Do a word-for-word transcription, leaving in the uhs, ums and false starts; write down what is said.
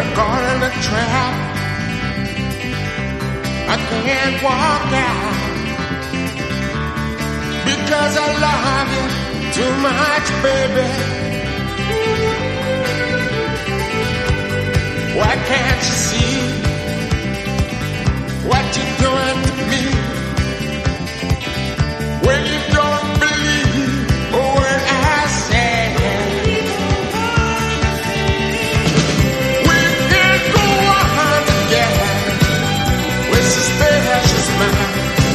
caught in a trap. I can't walk out because I love you too much, baby. Why can't you see what you're doing to me? When you don't believe a word I say, we can't go on together with suspicious minds.